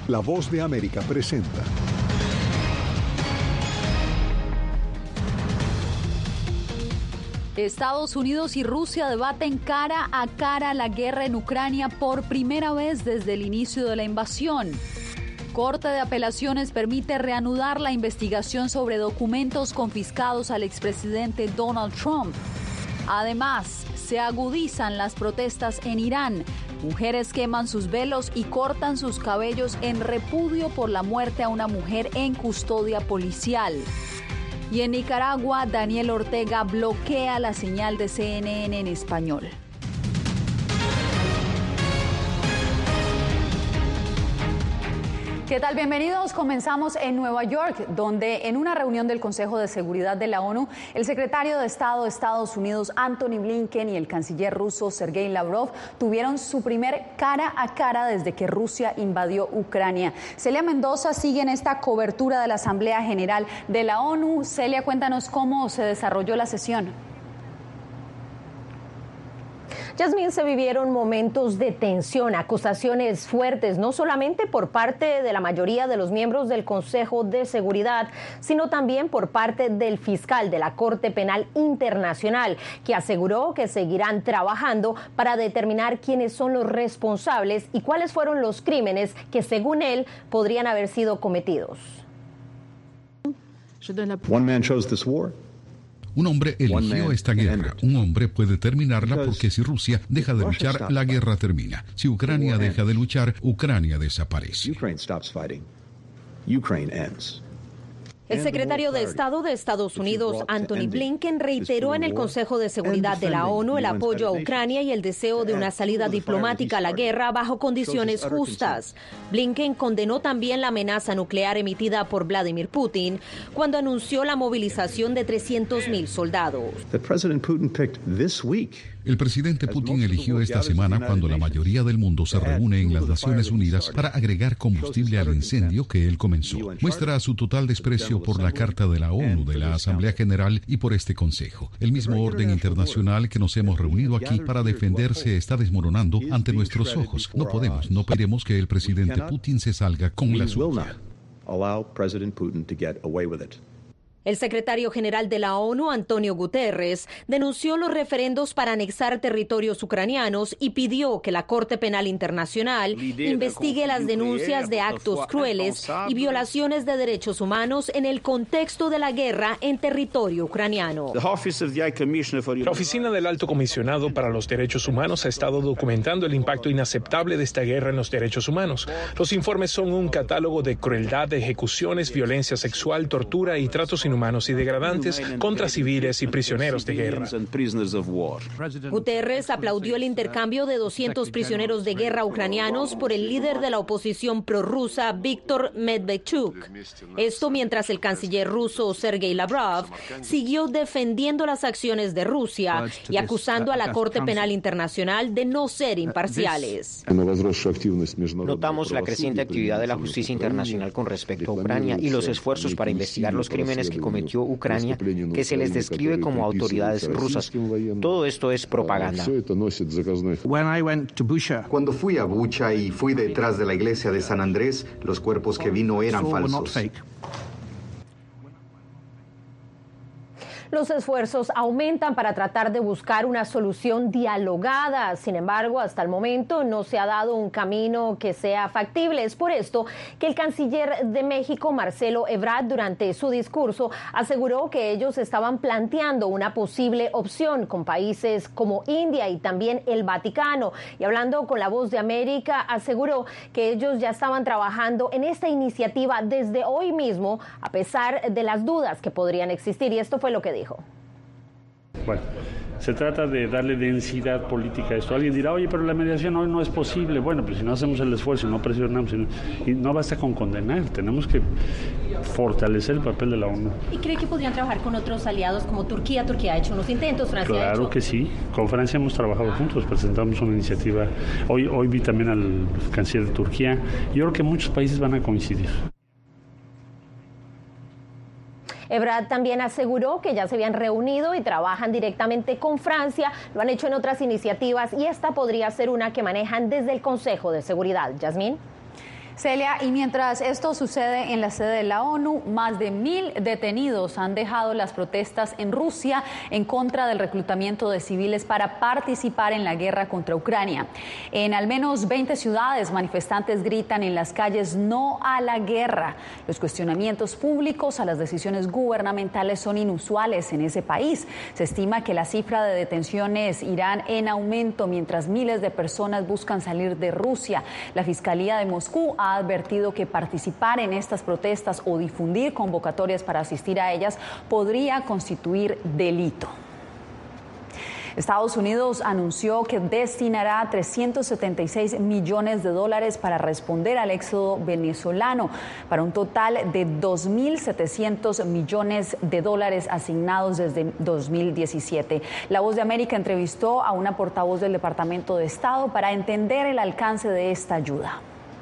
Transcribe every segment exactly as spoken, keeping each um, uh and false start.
La Voz de América presenta. Estados Unidos y Rusia debaten cara a cara la guerra en Ucrania por primera vez desde el inicio de la invasión. Corte de Apelaciones permite reanudar la investigación sobre documentos confiscados al expresidente Donald Trump. Además, se agudizan las protestas en Irán. Mujeres queman sus velos y cortan sus cabellos en repudio por la muerte a una mujer en custodia policial. Y en Nicaragua, Daniel Ortega bloquea la señal de C N N en español. ¿Qué tal? Bienvenidos. Comenzamos en Nueva York, donde en una reunión del Consejo de Seguridad de la ONU, el secretario de Estado de Estados Unidos, Antony Blinken, y el canciller ruso, Sergei Lavrov, tuvieron su primer cara a cara desde que Rusia invadió Ucrania. Celia Mendoza sigue en esta cobertura de la Asamblea General de la ONU. Celia, cuéntanos cómo se desarrolló la sesión. Yasmín, se vivieron momentos de tensión, acusaciones fuertes, no solamente por parte de la mayoría de los miembros del Consejo de Seguridad, sino también por parte del fiscal de la Corte Penal Internacional, que aseguró que seguirán trabajando para determinar quiénes son los responsables y cuáles fueron los crímenes que, según él, podrían haber sido cometidos. One man chose this war. Un hombre eligió esta guerra. Un hombre puede terminarla porque si Rusia deja de luchar, la guerra termina. Si Ucrania deja de luchar, Ucrania desaparece. El secretario de Estado de Estados Unidos, Antony Blinken, reiteró en el Consejo de Seguridad de la ONU el apoyo a Ucrania y el deseo de una salida diplomática a la guerra bajo condiciones justas. Blinken condenó también la amenaza nuclear emitida por Vladimir Putin cuando anunció la movilización de trescientos mil soldados. El presidente Putin eligió esta semana cuando la mayoría del mundo se reúne en las Naciones Unidas para agregar combustible al incendio que él comenzó. Muestra su total desprecio por la Carta de la ONU, de la Asamblea General y por este Consejo. El mismo orden internacional que nos hemos reunido aquí para defender se está desmoronando ante nuestros ojos. No podemos, no queremos que el presidente Putin se salga con la suya. El secretario general de la ONU, Antonio Guterres, denunció los referendos para anexar territorios ucranianos y pidió que la Corte Penal Internacional investigue las denuncias de actos crueles y violaciones de derechos humanos en el contexto de la guerra en territorio ucraniano. La Oficina del Alto Comisionado para los Derechos Humanos ha estado documentando el impacto inaceptable de esta guerra en los derechos humanos. Los informes son un catálogo de crueldad, de ejecuciones, violencia sexual, tortura y tratos inhumanos humanos y degradantes contra civiles y prisioneros de guerra. Guterres aplaudió el intercambio de doscientos prisioneros de guerra ucranianos por el líder de la oposición prorrusa, Víctor Medvedchuk. Esto mientras el canciller ruso, Sergei Lavrov, siguió defendiendo las acciones de Rusia y acusando a la Corte Penal Internacional de no ser imparciales. Notamos la creciente actividad de la justicia internacional con respecto a Ucrania y los esfuerzos para investigar los crímenes que cometió Ucrania, que se les describe como autoridades rusas. Todo esto es propaganda. Cuando fui a Bucha y fui detrás de la iglesia de San Andrés, los cuerpos que vi no eran falsos. Los esfuerzos aumentan para tratar de buscar una solución dialogada. Sin embargo, hasta el momento no se ha dado un camino que sea factible. Es por esto que el canciller de México, Marcelo Ebrard, durante su discurso aseguró que ellos estaban planteando una posible opción con países como India y también el Vaticano. Y hablando con La Voz de América, aseguró que ellos ya estaban trabajando en esta iniciativa desde hoy mismo, a pesar de las dudas que podrían existir. Y esto fue lo que dijo. Bueno, se trata de darle densidad política a esto. Alguien dirá, oye, pero la mediación hoy no es posible. Bueno, pero si no hacemos el esfuerzo y no presionamos, y no basta con condenar, tenemos que fortalecer el papel de la ONU. ¿Y cree que podrían trabajar con otros aliados como Turquía? Turquía ha hecho unos intentos, Francia Claro ha hecho... que sí, con Francia hemos trabajado juntos, presentamos una iniciativa. Hoy, hoy vi también al canciller de Turquía. Yo creo que muchos países van a coincidir. Ebrard también aseguró que ya se habían reunido y trabajan directamente con Francia, lo han hecho en otras iniciativas y esta podría ser una que manejan desde el Consejo de Seguridad. Yasmín. Celia, y mientras esto sucede en la sede de la ONU, más de mil detenidos han dejado las protestas en Rusia en contra del reclutamiento de civiles para participar en la guerra contra Ucrania. En al menos veinte ciudades, manifestantes gritan en las calles "no a la guerra". Los cuestionamientos públicos a las decisiones gubernamentales son inusuales en ese país. Se estima que la cifra de detenciones irá en aumento mientras miles de personas buscan salir de Rusia. La Fiscalía de Moscú ha ha advertido que participar en estas protestas o difundir convocatorias para asistir a ellas podría constituir delito. Estados Unidos anunció que destinará trescientos setenta y seis millones de dólares para responder al éxodo venezolano, para un total de dos mil setecientos millones de dólares asignados desde dos mil diecisiete. La Voz de América entrevistó a una portavoz del Departamento de Estado para entender el alcance de esta ayuda.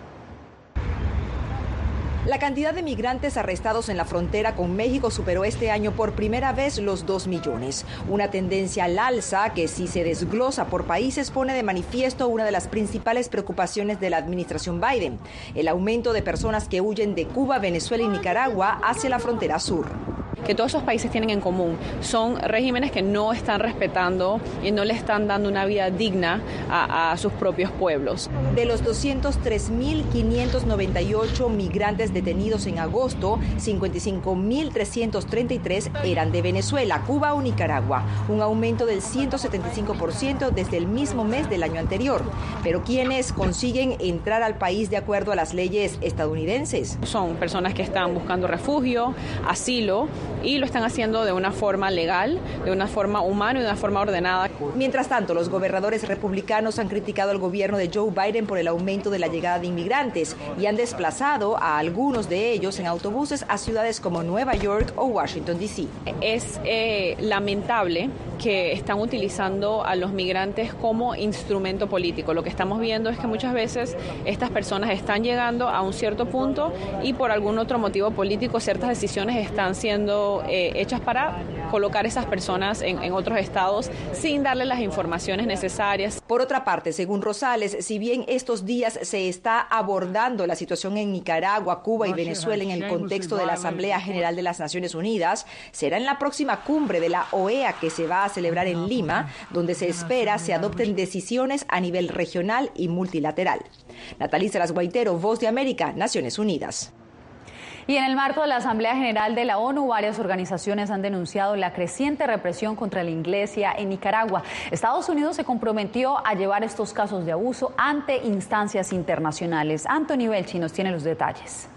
La cantidad de migrantes arrestados en la frontera con México superó este año por primera vez los dos millones. Una tendencia al alza que, si se desglosa por países, pone de manifiesto una de las principales preocupaciones de la administración Biden: el aumento de personas que huyen de Cuba, Venezuela y Nicaragua hacia la frontera sur. Que todos esos países tienen en común son regímenes que no están respetando y no le están dando una vida digna a, a sus propios pueblos. De los doscientos tres mil quinientos noventa y ocho migrantes detenidos en agosto, cincuenta y cinco mil trescientos treinta y tres eran de Venezuela, Cuba o Nicaragua, un aumento del ciento setenta y cinco por ciento desde el mismo mes del año anterior. Pero ¿quiénes consiguen entrar al país de acuerdo a las leyes estadounidenses? Son personas que están buscando refugio, asilo, y lo están haciendo de una forma legal, de una forma humana y de una forma ordenada. Mientras tanto, los gobernadores republicanos han criticado al gobierno de Joe Biden por el aumento de la llegada de inmigrantes y han desplazado a algunos de ellos en autobuses a ciudades como Nueva York o Washington, D C Es eh, lamentable que están utilizando a los migrantes como instrumento político. Lo que estamos viendo es que muchas veces estas personas están llegando a un cierto punto y por algún otro motivo político ciertas decisiones están siendo eh, hechas para colocar esas personas en, en otros estados sin darle las informaciones necesarias. Por otra parte, según Rosales, si bien estos días se está abordando la situación en Nicaragua, Cuba y Venezuela en el contexto de la Asamblea General de las Naciones Unidas, será en la próxima cumbre de la O E A que se va a celebrar en Lima, donde se espera se adopten decisiones a nivel regional y multilateral. Natalie Salas Guaitero, Voz de América, Naciones Unidas. Y en el marco de la Asamblea General de la ONU, varias organizaciones han denunciado la creciente represión contra la Iglesia en Nicaragua. Estados Unidos se comprometió a llevar estos casos de abuso ante instancias internacionales. Anthony Belchi nos tiene los detalles.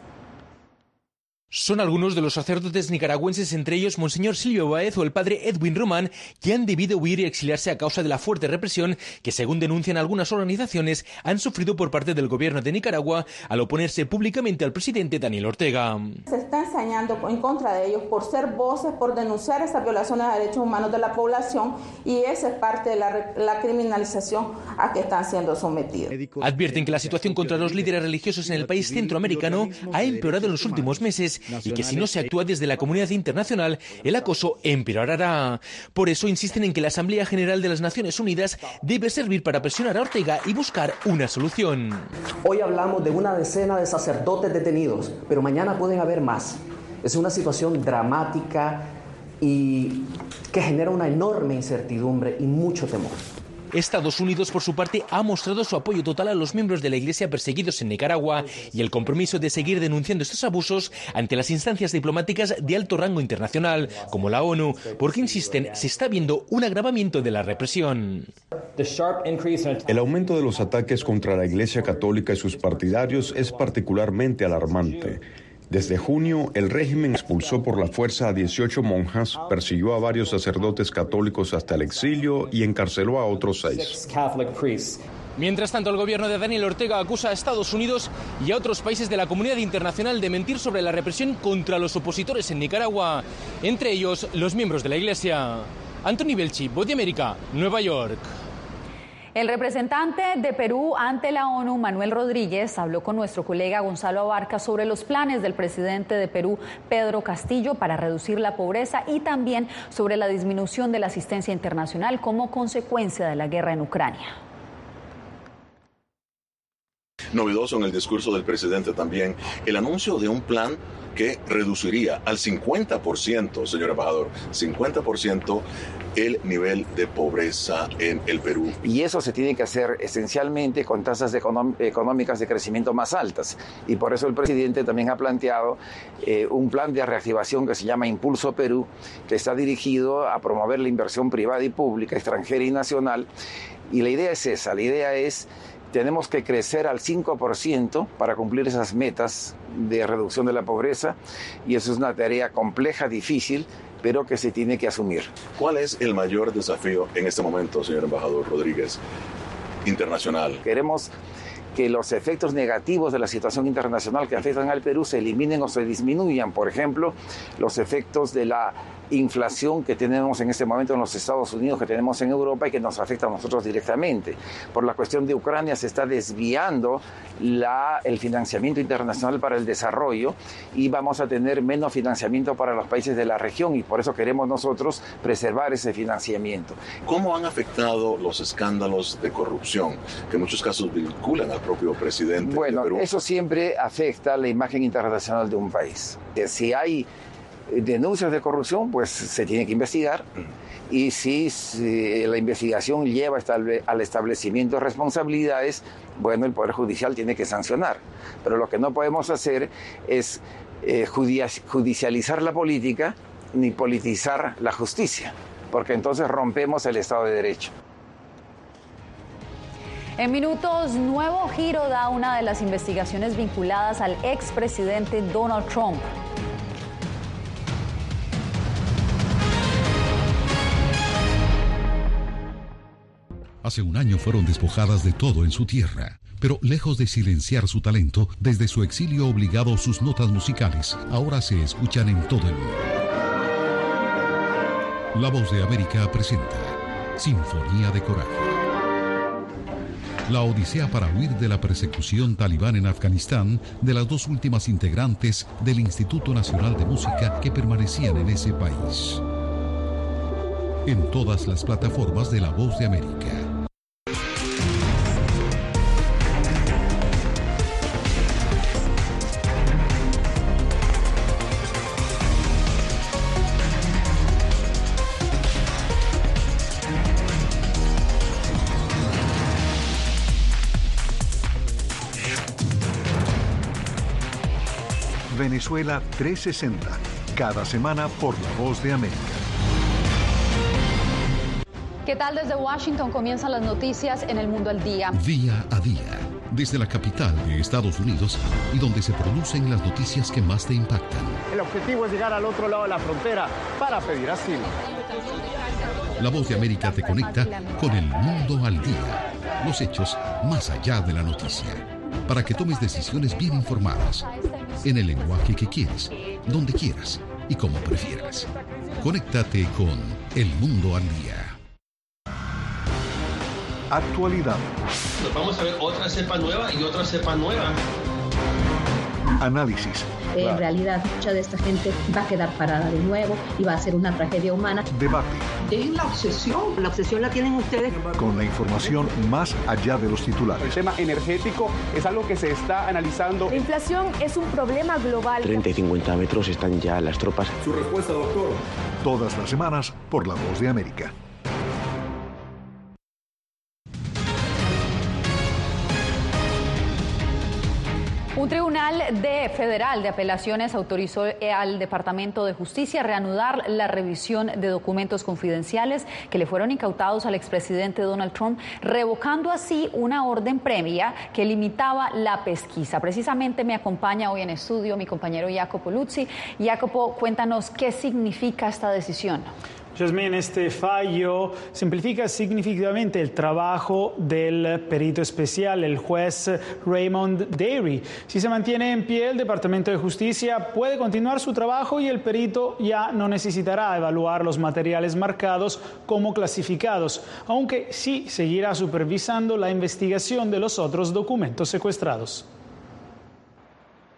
Son algunos de los sacerdotes nicaragüenses, entre ellos Monseñor Silvio Báez o el padre Edwin Román, que han debido huir y exiliarse a causa de la fuerte represión que, según denuncian algunas organizaciones, han sufrido por parte del gobierno de Nicaragua al oponerse públicamente al presidente Daniel Ortega. Se está ensañando en contra de ellos por ser voces, por denunciar estas violaciones de derechos humanos de la población, y esa es parte de la, la criminalización a que están siendo sometidos. Advierten que la situación contra los líderes religiosos en el país centroamericano ha empeorado en los últimos meses y que si no se actúa desde la comunidad internacional, el acoso empeorará. Por eso insisten en que la Asamblea General de las Naciones Unidas debe servir para presionar a Ortega y buscar una solución. Hoy hablamos de una decena de sacerdotes detenidos, pero mañana pueden haber más. Es una situación dramática y que genera una enorme incertidumbre y mucho temor. Estados Unidos, por su parte, ha mostrado su apoyo total a los miembros de la Iglesia perseguidos en Nicaragua y el compromiso de seguir denunciando estos abusos ante las instancias diplomáticas de alto rango internacional, como la ONU, porque, insisten, se está viendo un agravamiento de la represión. El aumento de los ataques contra la Iglesia Católica y sus partidarios es particularmente alarmante. Desde junio, el régimen expulsó por la fuerza a dieciocho monjas, persiguió a varios sacerdotes católicos hasta el exilio y encarceló a otros seis. Mientras tanto, el gobierno de Daniel Ortega acusa a Estados Unidos y a otros países de la comunidad internacional de mentir sobre la represión contra los opositores en Nicaragua, entre ellos los miembros de la Iglesia. Anthony Belchi, Voz de América, Nueva York. El representante de Perú ante la ONU, Manuel Rodríguez, habló con nuestro colega Gonzalo Abarca sobre los planes del presidente de Perú, Pedro Castillo, para reducir la pobreza y también sobre la disminución de la asistencia internacional como consecuencia de la guerra en Ucrania. novedoso en el discurso del presidente también el anuncio de un plan que reduciría al cincuenta por ciento, señor embajador, cincuenta por ciento el nivel de pobreza en el Perú. Y eso se tiene que hacer esencialmente con tasas económ- económicas de crecimiento más altas. Y por eso el presidente también ha planteado eh, un plan de reactivación que se llama Impulso Perú, que está dirigido a promover la inversión privada y pública, extranjera y nacional. Y la idea es esa, la idea es tenemos que crecer al cinco por ciento para cumplir esas metas de reducción de la pobreza, y eso es una tarea compleja, difícil, pero que se tiene que asumir. ¿Cuál es el mayor desafío en este momento, señor embajador Rodríguez, internacional? Queremos que los efectos negativos de la situación internacional que afectan al Perú se eliminen o se disminuyan. Por ejemplo, los efectos de la inflación que tenemos en este momento en los Estados Unidos, que tenemos en Europa y que nos afecta a nosotros directamente. Por la cuestión de Ucrania se está desviando la, el financiamiento internacional para el desarrollo y vamos a tener menos financiamiento para los países de la región, y por eso queremos nosotros preservar ese financiamiento. ¿Cómo han afectado los escándalos de corrupción que en muchos casos vinculan al propio presidente Bueno, de Perú? Eso siempre afecta la imagen internacional de un país. Si hay denuncias de corrupción, pues se tiene que investigar, y si, si la investigación lleva al establecimiento de responsabilidades, bueno, el Poder Judicial tiene que sancionar. Pero lo que no podemos hacer es eh, judicializar la política ni politizar la justicia, porque entonces rompemos el Estado de Derecho. En minutos, nuevo giro da una de las investigaciones vinculadas al expresidente Donald Trump. Hace un año fueron despojadas de todo en su tierra, pero lejos de silenciar su talento, desde su exilio obligado sus notas musicales ahora se escuchan en todo el mundo. La Voz de América presenta Sinfonía de Coraje. La odisea para huir de la persecución talibán en Afganistán de las dos últimas integrantes del Instituto Nacional de Música que permanecían en ese país. En todas las plataformas de La Voz de América. Venezuela trescientos sesenta, cada semana por La Voz de América. ¿Qué tal? Desde Washington comienzan las noticias en El Mundo al Día. Día a día, desde la capital de Estados Unidos y donde se producen las noticias que más te impactan. El objetivo es llegar al otro lado de la frontera para pedir asilo. La Voz de América te conecta con El Mundo al Día, los hechos más allá de la noticia, para que tomes decisiones bien informadas, en el lenguaje que quieres, donde quieras y como prefieras. Conéctate con El Mundo al Día. Actualidad. Nos vamos a ver otra cepa nueva y otra cepa nueva. Análisis. En claro. realidad, mucha de esta gente va a quedar parada de nuevo y va a ser una tragedia humana. Debate. Dejen la obsesión. La obsesión la tienen ustedes. Con la información más allá de los titulares. El tema energético es algo que se está analizando. La inflación es un problema global. treinta y cincuenta metros están ya las tropas. Su respuesta, doctor. Todas las semanas por La Voz de América. Un tribunal de federal de apelaciones autorizó al Departamento de Justicia reanudar la revisión de documentos confidenciales que le fueron incautados al expresidente Donald Trump, revocando así una orden previa que limitaba la pesquisa. Precisamente me acompaña hoy en estudio mi compañero Jacopo Luzzi. Jacopo, cuéntanos qué significa esta decisión. Jasmine, este fallo simplifica significativamente el trabajo del perito especial, el juez Raymond Dearie. Si se mantiene en pie, el Departamento de Justicia puede continuar su trabajo y el perito ya no necesitará evaluar los materiales marcados como clasificados, aunque sí seguirá supervisando la investigación de los otros documentos secuestrados.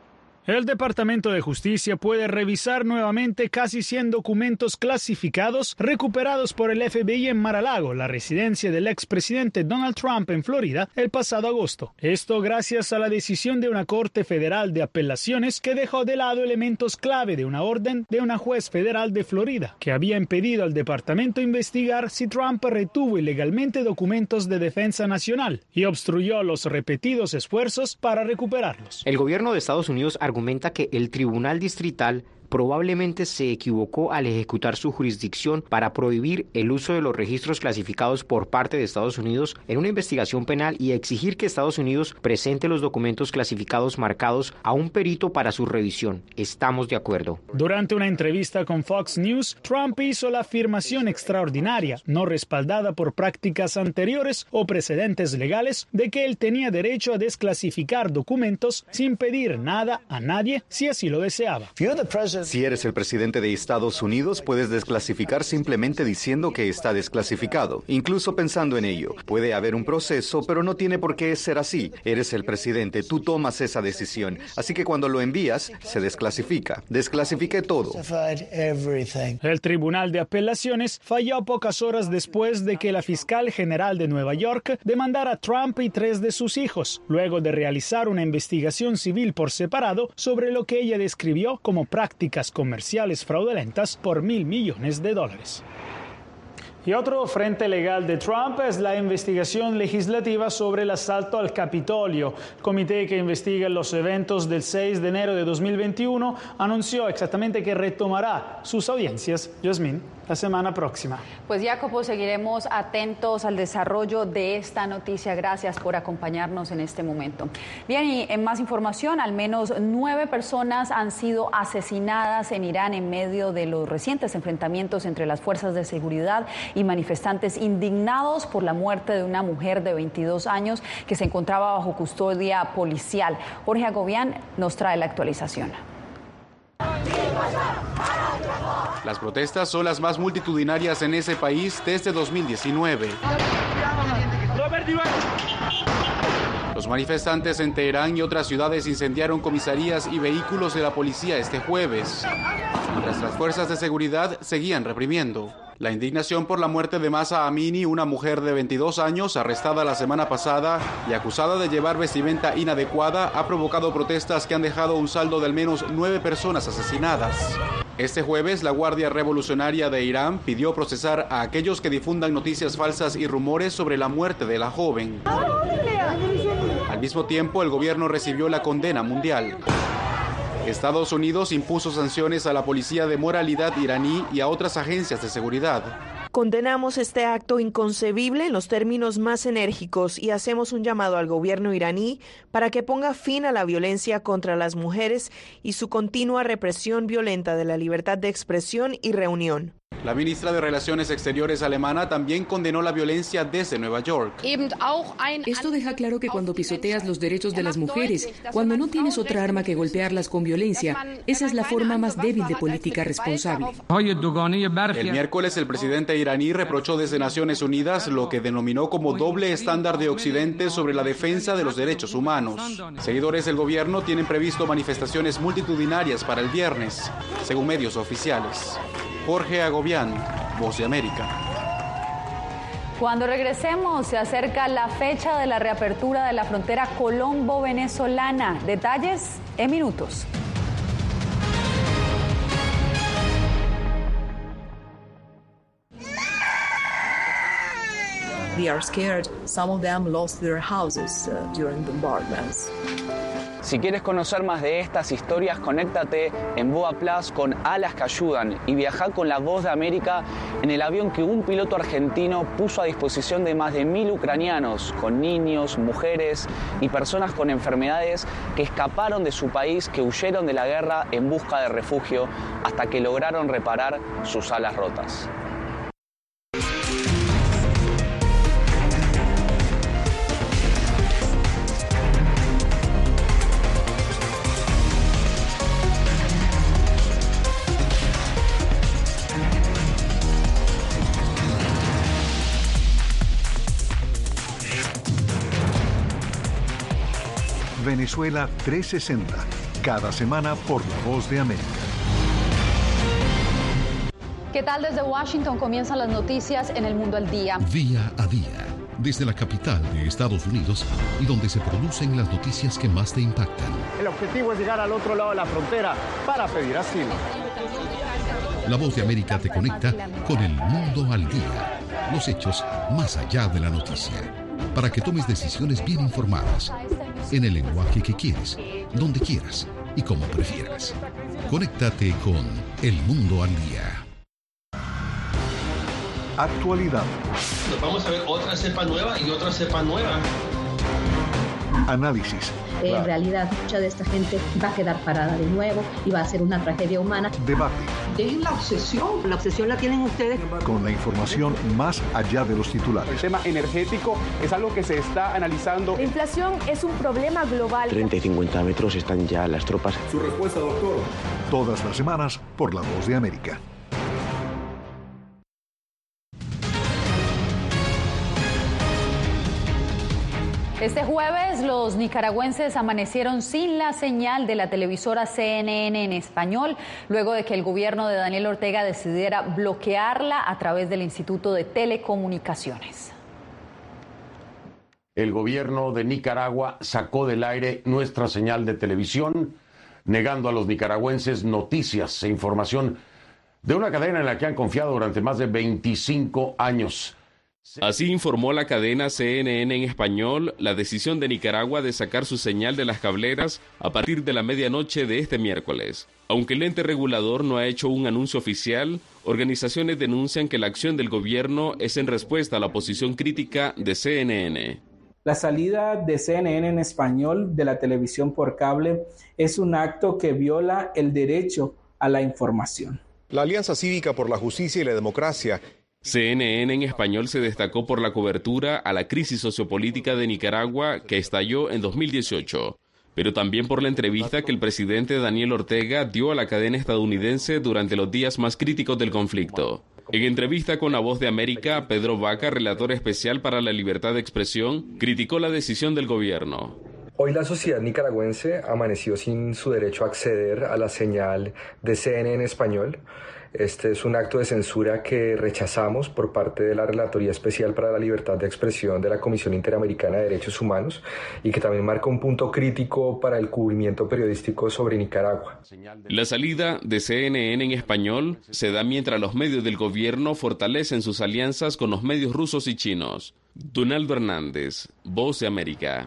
El Departamento de Justicia puede revisar nuevamente casi cien documentos clasificados recuperados por el F B I en Mar-a-Lago, la residencia del expresidente Donald Trump en Florida, el pasado agosto. Esto gracias a la decisión de una Corte Federal de Apelaciones que dejó de lado elementos clave de una orden de una juez federal de Florida, que había impedido al departamento investigar si Trump retuvo ilegalmente documentos de defensa nacional y obstruyó los repetidos esfuerzos para recuperarlos. El gobierno de Estados Unidos argumenta que el Tribunal Distrital probablemente se equivocó al ejecutar su jurisdicción para prohibir el uso de los registros clasificados por parte de Estados Unidos en una investigación penal y exigir que Estados Unidos presente los documentos clasificados marcados a un perito para su revisión. Estamos de acuerdo. Durante una entrevista con Fox News, Trump hizo la afirmación extraordinaria, no respaldada por prácticas anteriores o precedentes legales, de que él tenía derecho a desclasificar documentos sin pedir nada a nadie si así lo deseaba. Si eres el presidente de Estados Unidos, puedes desclasificar simplemente diciendo que está desclasificado, incluso pensando en ello. Puede haber un proceso, pero no tiene por qué ser así. Eres el presidente, tú tomas esa decisión. Así que cuando lo envías, se desclasifica. Desclasifique todo. El Tribunal de Apelaciones falló pocas horas después de que la fiscal general de Nueva York demandara a Trump y tres de sus hijos, luego de realizar una investigación civil por separado sobre lo que ella describió como prácticas comerciales fraudulentas por mil millones de dólares. Y otro frente legal de Trump es la investigación legislativa sobre el asalto al Capitolio. El comité que investiga los eventos del seis de enero de dos mil veintiuno anunció exactamente que retomará sus audiencias, Yasmín, la semana próxima. Pues Jacopo, seguiremos atentos al desarrollo de esta noticia. Gracias por acompañarnos en este momento. Bien, y en más información, al menos nueve personas han sido asesinadas en Irán en medio de los recientes enfrentamientos entre las fuerzas de seguridad y manifestantes indignados por la muerte de una mujer de veintidós años que se encontraba bajo custodia policial. Jorge Agobián nos trae la actualización. Las protestas son las más multitudinarias en ese país desde dos mil diecinueve. Los manifestantes en Teherán y otras ciudades incendiaron comisarías y vehículos de la policía este jueves, mientras las fuerzas de seguridad seguían reprimiendo. La indignación por la muerte de Mahsa Amini, una mujer de veintidós años arrestada la semana pasada y acusada de llevar vestimenta inadecuada, ha provocado protestas que han dejado un saldo de al menos nueve personas asesinadas. Este jueves, la Guardia Revolucionaria de Irán pidió procesar a aquellos que difundan noticias falsas y rumores sobre la muerte de la joven. Al mismo tiempo, el gobierno recibió la condena mundial. Estados Unidos impuso sanciones a la Policía de Moralidad iraní y a otras agencias de seguridad. Condenamos este acto inconcebible en los términos más enérgicos y hacemos un llamado al gobierno iraní para que ponga fin a la violencia contra las mujeres y su continua represión violenta de la libertad de expresión y reunión. La ministra de Relaciones Exteriores alemana también condenó la violencia desde Nueva York. Esto deja claro que cuando pisoteas los derechos de las mujeres, cuando no tienes otra arma que golpearlas con violencia, esa es la forma más débil de política responsable. El miércoles el presidente iraní reprochó desde Naciones Unidas lo que denominó como doble estándar de Occidente sobre la defensa de los derechos humanos. Seguidores del gobierno tienen previsto manifestaciones multitudinarias para el viernes, según medios oficiales. Jorge Agobián, Voz de América. Cuando regresemos, se acerca la fecha de la reapertura de la frontera colombo-venezolana. Detalles en minutos. They are scared. Some of them lost their houses uh, during bombardments. Si quieres conocer más de estas historias, conéctate en Boa Plus con Alas que Ayudan y viaja con la Voz de América en el avión que un piloto argentino puso a disposición de más de mil ucranianos, con niños, mujeres y personas con enfermedades que escaparon de su país, que huyeron de la guerra en busca de refugio hasta que lograron reparar sus alas rotas. Venezuela trescientos sesenta, cada semana por La Voz de América. ¿Qué tal? Desde Washington comienzan las noticias en El Mundo al Día. Día a día, desde la capital de Estados Unidos y donde se producen las noticias que más te impactan. El objetivo es llegar al otro lado de la frontera para pedir asilo. La Voz de América te conecta con El Mundo al Día. Los hechos más allá de la noticia. Para que tomes decisiones bien informadas. En el lenguaje que quieres, donde quieras y como prefieras. Conéctate con El Mundo al Día. Actualidad. Nos vamos a ver otra cepa nueva y otra cepa nueva. Análisis. En realidad, mucha de esta gente va a quedar parada de nuevo y va a ser una tragedia humana. Debate. Es la obsesión. La obsesión la tienen ustedes. Con la información más allá de los titulares. El tema energético es algo que se está analizando. La inflación es un problema global. treinta y cincuenta metros están ya las tropas. Su respuesta, doctor. Todas las semanas por La Voz de América. Este jueves, los nicaragüenses amanecieron sin la señal de la televisora C N N en español, luego de que el gobierno de Daniel Ortega decidiera bloquearla a través del Instituto de Telecomunicaciones. El gobierno de Nicaragua sacó del aire nuestra señal de televisión, negando a los nicaragüenses noticias e información de una cadena en la que han confiado durante más de veinticinco años. Así informó la cadena C N N en español la decisión de Nicaragua de sacar su señal de las cableras a partir de la medianoche de este miércoles. Aunque el ente regulador no ha hecho un anuncio oficial, organizaciones denuncian que la acción del gobierno es en respuesta a la posición crítica de C N N. La salida de C N N en español de la televisión por cable es un acto que viola el derecho a la información. La Alianza Cívica por la Justicia y la Democracia. C N N en español se destacó por la cobertura a la crisis sociopolítica de Nicaragua que estalló en dos mil dieciocho, pero también por la entrevista que el presidente Daniel Ortega dio a la cadena estadounidense durante los días más críticos del conflicto. En entrevista con La Voz de América, Pedro Vaca, relator especial para la libertad de expresión, criticó la decisión del gobierno. Hoy la sociedad nicaragüense amaneció sin su derecho a acceder a la señal de C N N en español. Este es un acto de censura que rechazamos por parte de la Relatoría Especial para la Libertad de Expresión de la Comisión Interamericana de Derechos Humanos y que también marca un punto crítico para el cubrimiento periodístico sobre Nicaragua. La salida de C N N en español se da mientras los medios del gobierno fortalecen sus alianzas con los medios rusos y chinos. Donaldo Hernández, Voz de América.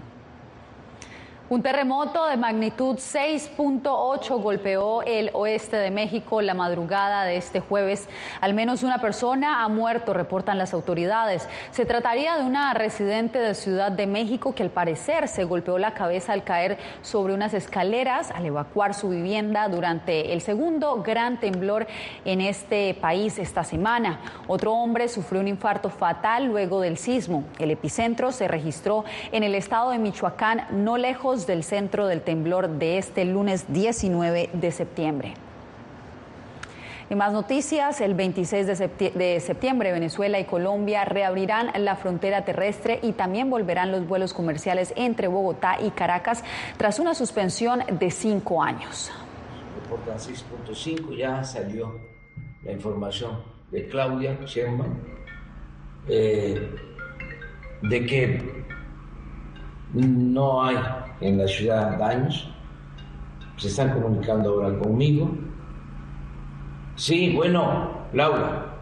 Un terremoto de magnitud seis punto ocho golpeó el oeste de México la madrugada de este jueves. Al menos una persona ha muerto, reportan las autoridades. Se trataría de una residente de Ciudad de México que al parecer se golpeó la cabeza al caer sobre unas escaleras al evacuar su vivienda durante el segundo gran temblor en este país esta semana. Otro hombre sufrió un infarto fatal luego del sismo. El epicentro se registró en el estado de Michoacán, no lejos del centro del temblor de este lunes diecinueve de septiembre. Y más noticias, el veintiséis de septiembre Venezuela y Colombia reabrirán la frontera terrestre y también volverán los vuelos comerciales entre Bogotá y Caracas tras una suspensión de cinco años. Reportan seis punto cinco, ya salió la información de Claudia Sheinbaum eh, de que no hay en la ciudad daños. Se están comunicando ahora conmigo. Sí, bueno, Laura.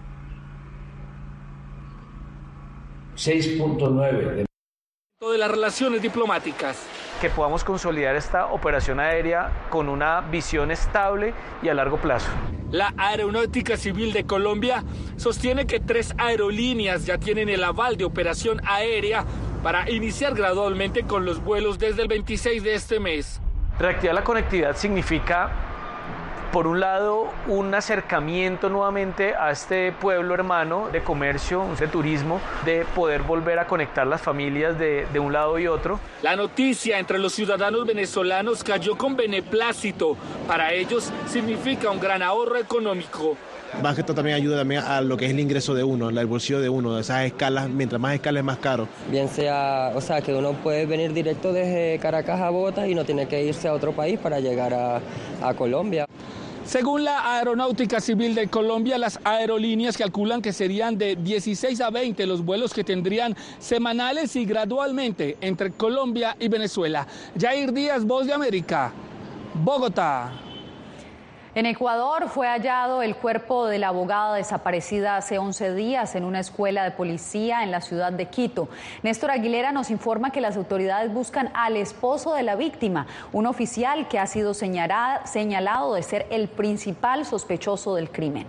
seis punto nueve. De las relaciones diplomáticas. Que podamos consolidar esta operación aérea con una visión estable y a largo plazo. La Aeronáutica Civil de Colombia sostiene que tres aerolíneas ya tienen el aval de operación aérea para iniciar gradualmente con los vuelos desde el veintiséis de este mes. Reactivar la conectividad significa, por un lado, un acercamiento nuevamente a este pueblo hermano de comercio, de turismo, de poder volver a conectar las familias de, de un lado y otro. La noticia entre los ciudadanos venezolanos cayó con beneplácito. Para ellos significa un gran ahorro económico. Más que esto también ayuda también a lo que es el ingreso de uno, el bolsillo de uno, esas escalas, mientras más escalas es más caro. Bien sea, o sea, que uno puede venir directo desde Caracas a Bogotá y no tiene que irse a otro país para llegar a, a Colombia. Según la Aeronáutica Civil de Colombia, las aerolíneas calculan que serían de dieciséis a veinte los vuelos que tendrían semanales y gradualmente entre Colombia y Venezuela. Jair Díaz, Voz de América, Bogotá. En Ecuador fue hallado el cuerpo de la abogada desaparecida hace once días en una escuela de policía en la ciudad de Quito. Néstor Aguilera nos informa que las autoridades buscan al esposo de la víctima, un oficial que ha sido señalada, señalado de ser el principal sospechoso del crimen.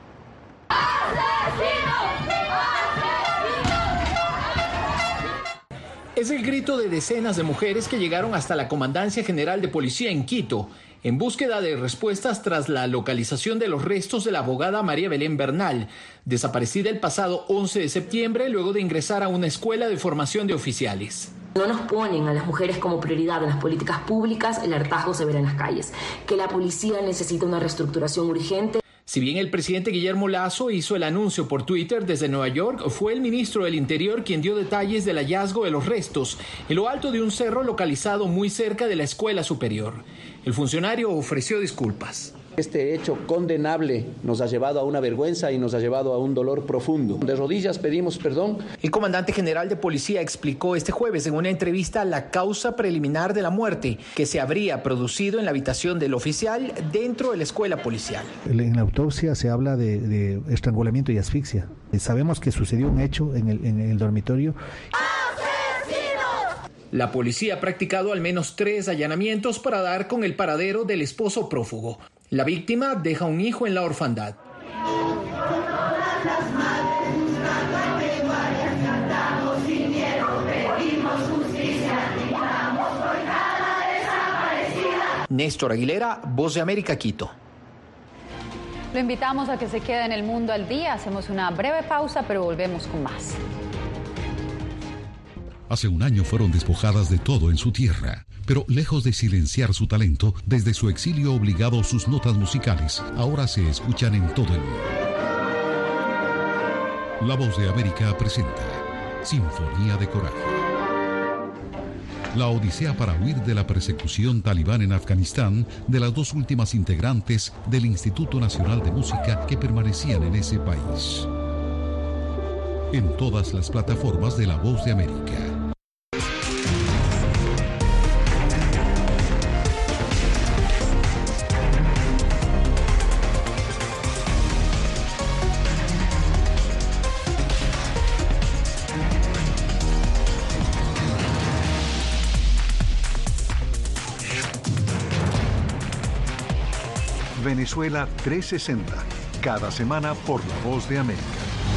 Es el grito de decenas de mujeres que llegaron hasta la Comandancia General de Policía en Quito en búsqueda de respuestas tras la localización de los restos de la abogada María Belén Bernal, desaparecida el pasado once de septiembre luego de ingresar a una escuela de formación de oficiales. No nos ponen a las mujeres como prioridad en las políticas públicas, el hartazgo se verá en las calles. Que la policía necesita una reestructuración urgente. Si bien el presidente Guillermo Lasso hizo el anuncio por Twitter desde Nueva York, fue el ministro del Interior quien dio detalles del hallazgo de los restos en lo alto de un cerro localizado muy cerca de la escuela superior. El funcionario ofreció disculpas. Este hecho condenable nos ha llevado a una vergüenza y nos ha llevado a un dolor profundo. De rodillas pedimos perdón. El comandante general de policía explicó este jueves en una entrevista la causa preliminar de la muerte que se habría producido en la habitación del oficial dentro de la escuela policial. En la autopsia se habla de, de estrangulamiento y asfixia. Sabemos que sucedió un hecho en el, en el dormitorio. La policía ha practicado al menos tres allanamientos para dar con el paradero del esposo prófugo. La víctima deja un hijo en la orfandad. Néstor Aguilera, Voz de América, Quito. Lo invitamos a que se quede en El Mundo al Día. Hacemos una breve pausa, pero volvemos con más. Hace un año fueron despojadas de todo en su tierra, pero lejos de silenciar su talento, desde su exilio obligado sus notas musicales ahora se escuchan en todo el mundo. La Voz de América presenta Sinfonía de Coraje. La odisea para huir de la persecución talibán en Afganistán de las dos últimas integrantes del Instituto Nacional de Música que permanecían en ese país. En todas las plataformas de La Voz de América. Venezuela trescientos sesenta, cada semana por La Voz de América.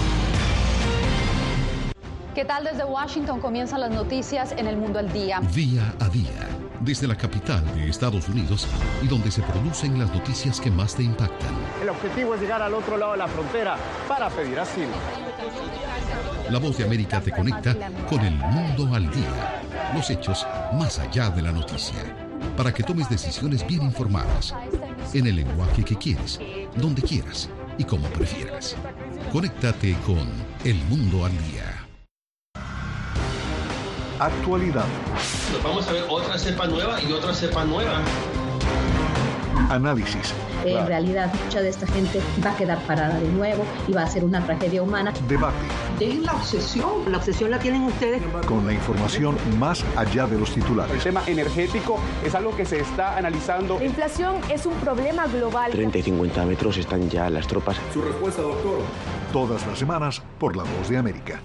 ¿Qué tal? Desde Washington comienzan las noticias en El Mundo al Día. Día a día, desde la capital de Estados Unidos y donde se producen las noticias que más te impactan. El objetivo es llegar al otro lado de la frontera para pedir asilo. La Voz de América te conecta con El Mundo al Día. Los hechos más allá de la noticia. Para que tomes decisiones bien informadas. En el lenguaje que quieres, donde quieras y como prefieras. Conéctate con El Mundo al Día. Actualidad. Nos vamos a ver otra cepa nueva y otra cepa nueva. Análisis. En claro. realidad, mucha de esta gente va a quedar parada de nuevo y va a ser una tragedia humana. Debate. Dejen la obsesión. La obsesión la tienen ustedes. Con la información más allá de los titulares. El tema energético es algo que se está analizando. La inflación es un problema global. treinta y cincuenta metros están ya las tropas. Su respuesta, doctor. Todas las semanas por La Voz de América.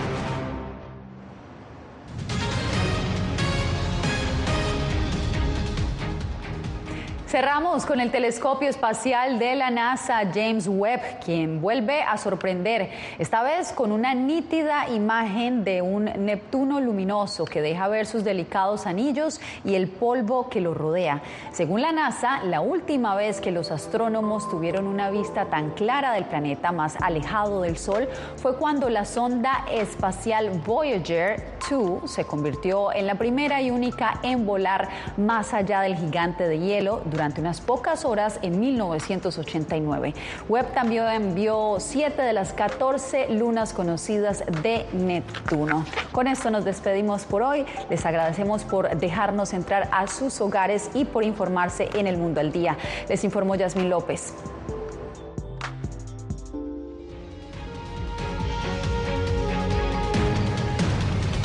Cerramos con el telescopio espacial de la NASA, James Webb, quien vuelve a sorprender, esta vez con una nítida imagen de un Neptuno luminoso que deja ver sus delicados anillos y el polvo que lo rodea. Según la NASA, la última vez que los astrónomos tuvieron una vista tan clara del planeta más alejado del Sol fue cuando la sonda espacial Voyager dos se convirtió en la primera y única en volar más allá del gigante de hielo durante durante unas pocas horas en mil novecientos ochenta y nueve. Webb también envió siete de las catorce lunas conocidas de Neptuno. Con esto nos despedimos por hoy. Les agradecemos por dejarnos entrar a sus hogares y por informarse en El Mundo al Día. Les informó Yasmín López.